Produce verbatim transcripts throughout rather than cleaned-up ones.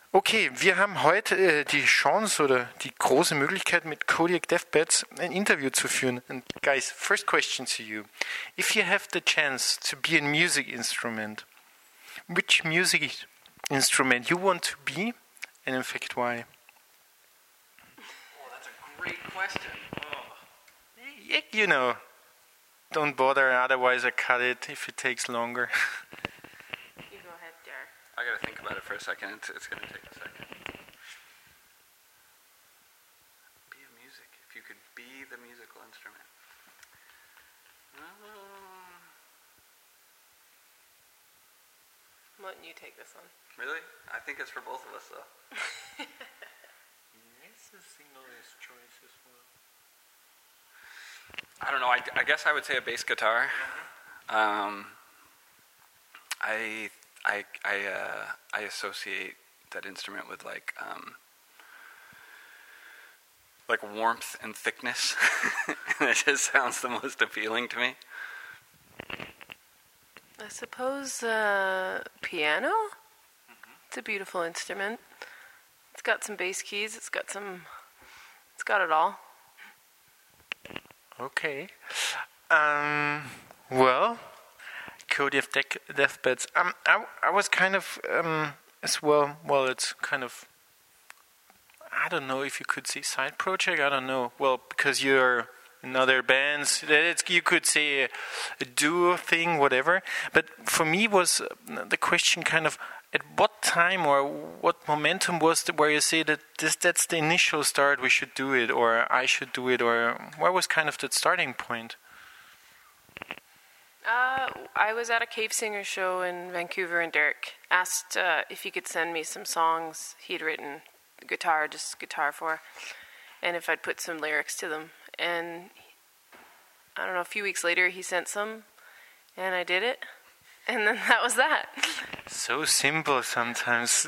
Okay, wir haben heute äh, die Chance oder die große Möglichkeit, mit Kodiak Deathbeds ein Interview zu führen. And guys, first question to you. If you have the chance to be a music instrument, which music instrument you want to be, and in fact why? Oh, that's a great question. Oh. Yeah, you know, don't bother, otherwise I cut it if it takes longer. You go ahead, Jar. I gotta think about it for a second. It's, it's gonna take a second. Be a music. If you could be the musical instrument. Um, I'm letting you take this one. really? I think it's for both of us, though. It's a single-less choice as well. I don't know. I, I guess I would say a bass guitar. Um, I I I uh, I associate that instrument with like um, like warmth and thickness. It just sounds the most appealing to me. I suppose uh, piano? Mm-hmm. It's a beautiful instrument. It's got some bass keys. It's got some... It's got it all. Okay. Um, well, Kodiak Death- Deathbeds. Um, I, I was kind of um, as well. Well, it's kind of. I don't know if you could say side project. I don't know. Well, because you're in other bands, it's, you could say a, a duo thing, whatever. But for me, was the question kind of at what time or what momentum was the, where you say that this that's the initial start, we should do it, or I should do it, or where was kind of the starting point? Uh, I was at a Cave Singer show in Vancouver, and Derek asked uh, if he could send me some songs he'd written, guitar, just guitar for, and if I'd put some lyrics to them. And I don't know, a few weeks later he sent some, and I did it, and then that was that. So simple sometimes.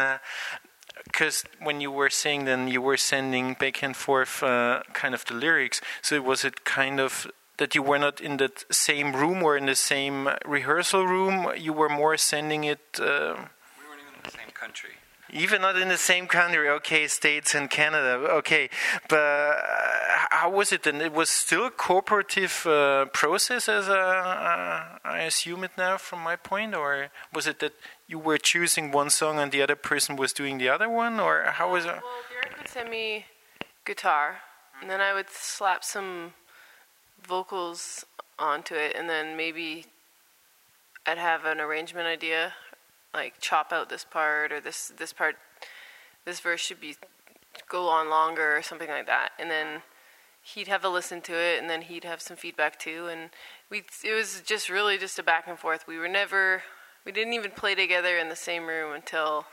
Because when you were saying, then you were sending back and forth uh, kind of the lyrics, so was it kind of that you were not in the same room or in the same rehearsal room, you were more sending it... Uh, we weren't even in the same country. Even not in the same country, okay, States and Canada, okay. But uh, how was it then? It was still a cooperative uh, process, as uh, uh, I assume it now from my point, or was it that you were choosing one song and the other person was doing the other one, or how was it? Well, Derek would send me guitar, and then I would slap some vocals onto it, and then maybe I'd have an arrangement idea, like chop out this part, or this this part, this verse should be go on longer, or something like that. And then he'd have a listen to it, and then he'd have some feedback too. And we it was just really just a back and forth. We were never, we didn't even play together in the same room until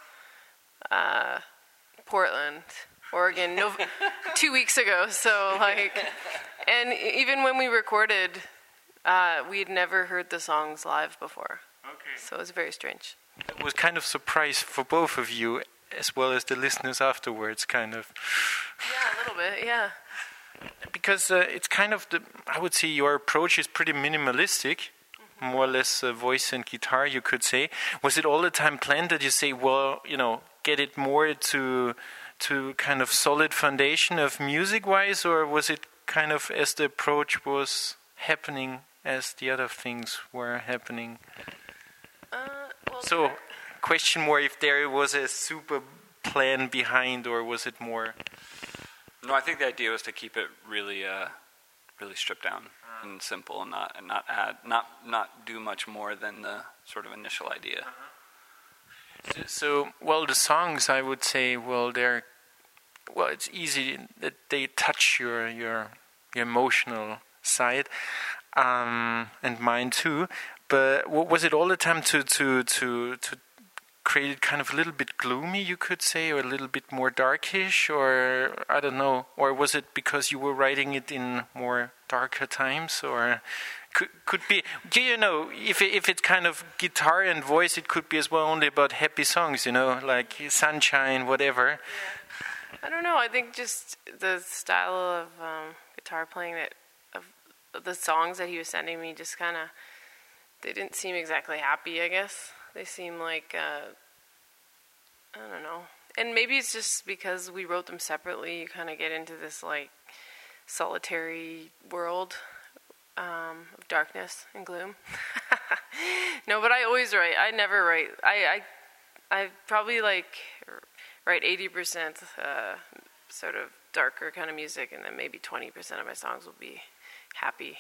uh, Portland, Oregon, no, two weeks ago. So like, and even when we recorded, uh, we had never heard the songs live before. Okay. So it was very strange. It was kind of surprise for both of you, as well as the listeners afterwards, kind of. Yeah, a little bit, yeah. Because uh, it's kind of the, I would say your approach is pretty minimalistic, mm-hmm. more or less uh, voice and guitar, you could say. Was it all the time planned that you say, well, you know, get it more to to kind of solid foundation of music-wise, or was it kind of as the approach was happening as the other things were happening? Uh, well, so, question more if there was a super plan behind, or was it more? No, I think the idea was to keep it really, uh, really stripped down uh-huh. and simple, and not and not add, not not do much more than the sort of initial idea. Uh-huh. So, so, well, the songs, I would say, well, they're, well, it's easy that they touch your your your emotional side, um, and mine too. But was it all the time to to to to create it kind of a little bit gloomy, you could say, or a little bit more darkish, or I don't know, or was it because you were writing it in more darker times, or could could be? Do you know if if it's kind of guitar and voice, it could be as well only about happy songs, you know, like sunshine, whatever. Yeah. I don't know. I think just the style of um, guitar playing that of, of the songs that he was sending me just kind of. They didn't seem exactly happy, I guess. They seemed like, uh, I don't know, and maybe it's just because we wrote them separately. You kind of get into this like solitary world um, of darkness and gloom. No, but I always write. I never write. I I, I probably like write eighty percent uh, sort of darker kind of music, and then maybe twenty percent of my songs will be happy.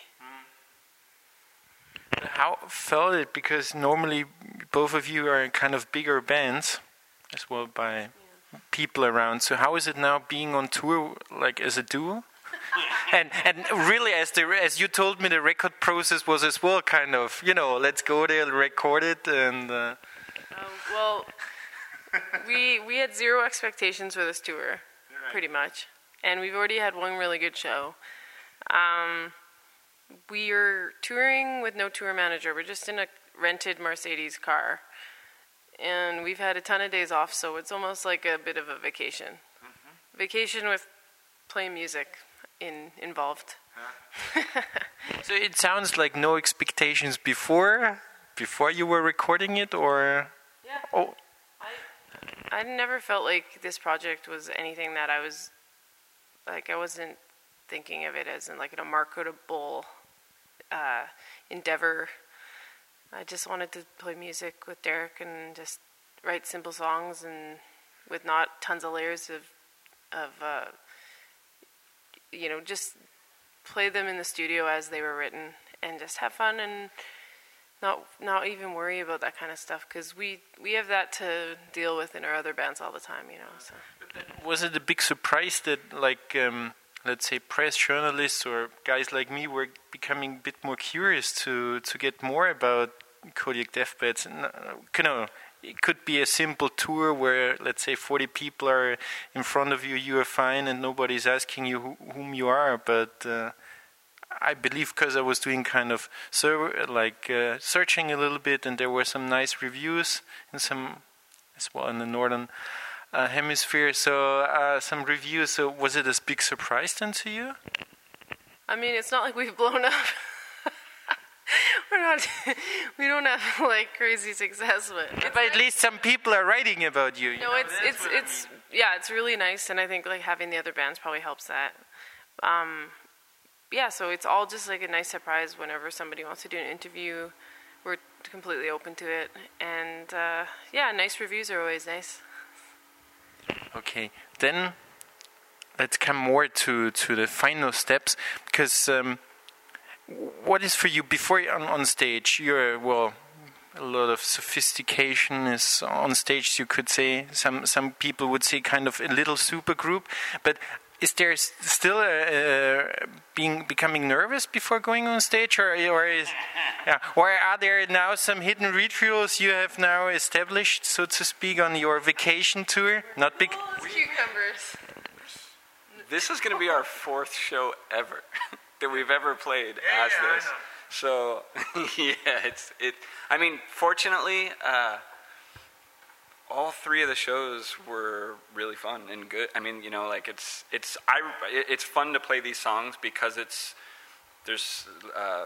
How felt it? Because normally both of you are kind of bigger bands as well by yeah. people around. So how is it now being on tour like as a duo? and and really, as the as you told me, the record process was as well kind of, you know, let's go there, record it, and. Uh... Uh, well, we we had zero expectations for this tour, right. pretty much, and we've already had one really good show. Um, we are touring with no tour manager. We're just in a rented Mercedes car, and we've had a ton of days off, so it's almost like a bit of a vacation. Mm-hmm. Vacation with playing music in involved. Huh? So it sounds like no expectations before, before you were recording it, or? Yeah. Oh. I, I never felt like this project was anything that I was, like I wasn't thinking of it as in like a marketable uh, endeavor. I just wanted to play music with Derek and just write simple songs and with not tons of layers of, of uh, you know, just play them in the studio as they were written and just have fun and not not even worry about that kind of stuff, because we, we have that to deal with in our other bands all the time, you know. So. Was it a big surprise that, like, um, let's say, press journalists or guys like me were becoming a bit more curious to, to get more about Kodiak Deathbeds? You know, it could be a simple tour where, let's say, forty people are in front of you, you are fine, and nobody's asking you who, whom you are. But uh, I believe, because I was doing kind of so, like uh, searching a little bit, and there were some nice reviews in some, as well in the northern uh, hemisphere. So uh, some reviews. So was it a big surprise then to you? I mean, it's not like we've blown up. We're not, we don't have like crazy success, but but at least some people are writing about you. you no, know? it's That's it's it's I mean. Yeah, it's really nice, and I think like having the other bands probably helps that. Um, yeah, so it's all just like a nice surprise whenever somebody wants to do an interview. We're completely open to it, and uh, yeah, nice reviews are always nice. Okay, then let's come more to to the final steps, because. Um, What is for you before you're on, on stage? You're, well, a lot of sophistication is on stage, you could say. Some some people would say kind of a little super group. But is there still a, a being becoming nervous before going on stage, or or is yeah, or are there now some hidden rituals you have now established, so to speak, on your vacation tour? Not big. Cucumbers. This is going to be our fourth show ever. That we've ever played yeah, as yeah, this. So yeah, it's it. I mean, fortunately, uh, all three of the shows were really fun and good. I mean, you know, like it's it's I it's fun to play these songs because it's there's uh,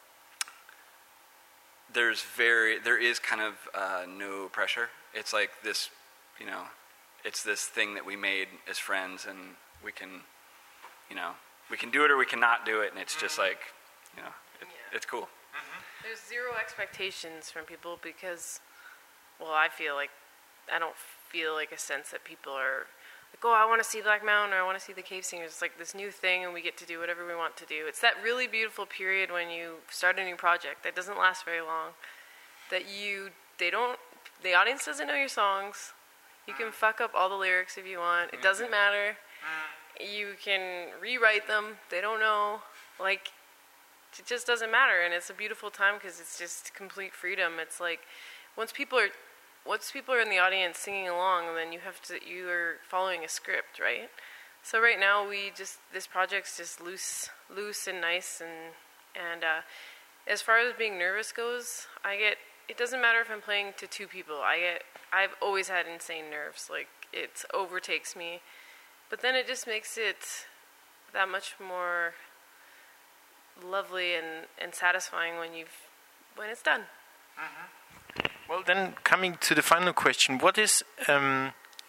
there's very there is kind of uh, no pressure. It's like this, you know, it's this thing that we made as friends, and we can, you know. We can do it or we cannot do it, and it's just like, you know, it, yeah. it's cool. Mm-hmm. There's zero expectations from people because, well, I feel like, I don't feel like a sense that people are like, oh, I want to see Black Mountain or I want to see the Cave Singers. It's like this new thing and we get to do whatever we want to do. It's that really beautiful period when you start a new project that doesn't last very long, that you, they don't, the audience doesn't know your songs. You can fuck up all the lyrics if you want. It doesn't matter. You can rewrite them. They don't know. Like, it just doesn't matter. And it's a beautiful time because it's just complete freedom. It's like, once people are, once people are in the audience singing along, then you have to, you are following a script, right? So right now we just, this project's just loose, loose and nice. And, and uh, as far as being nervous goes, I get, it doesn't matter if I'm playing to two people. I get, I've always had insane nerves. Like, it overtakes me. But then it just makes it that much more lovely and, and satisfying when you've when it's done. Mm-hmm. Well, then coming to the final question, what is um,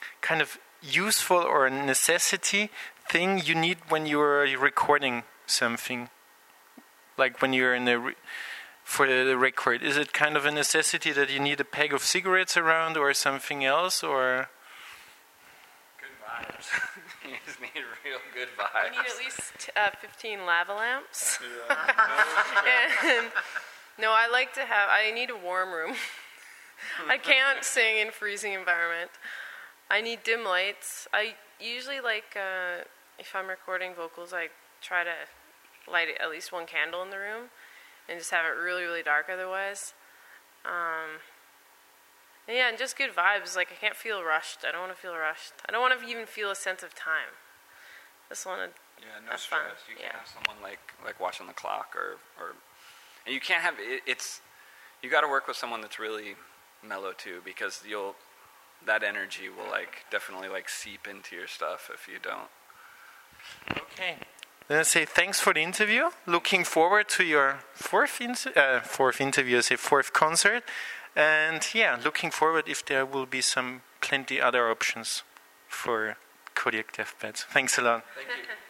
kind of useful or necessity thing you need when you're recording something? Like when you're in a re- for the record, is it kind of a necessity that you need a pack of cigarettes around or something else, or? Good vibes. You just need real good vibes. I need at least uh, fifteen lava lamps. Yeah. And no, I like to have. I need a warm room. I can't sing in freezing environment. I need dim lights. I usually like uh, if I'm recording vocals, I try to light at least one candle in the room, and just have it really, really dark. Otherwise, um, and yeah, and just good vibes. Like I can't feel rushed. I don't want to feel rushed. I don't want to even feel a sense of time. Just want to. Yeah, no have stress. fun. You can't Yeah. have someone like like watching the clock or or, and you can't have it, it's. You got to work with someone that's really mellow too, because you'll that energy will like definitely like seep into your stuff if you don't. Okay. Then I say thanks for the interview. Looking forward to your fourth in- uh, fourth interview, I say fourth concert, and yeah, looking forward if there will be some plenty other options for Kodiak Deathbed. Thanks a lot. Thank you.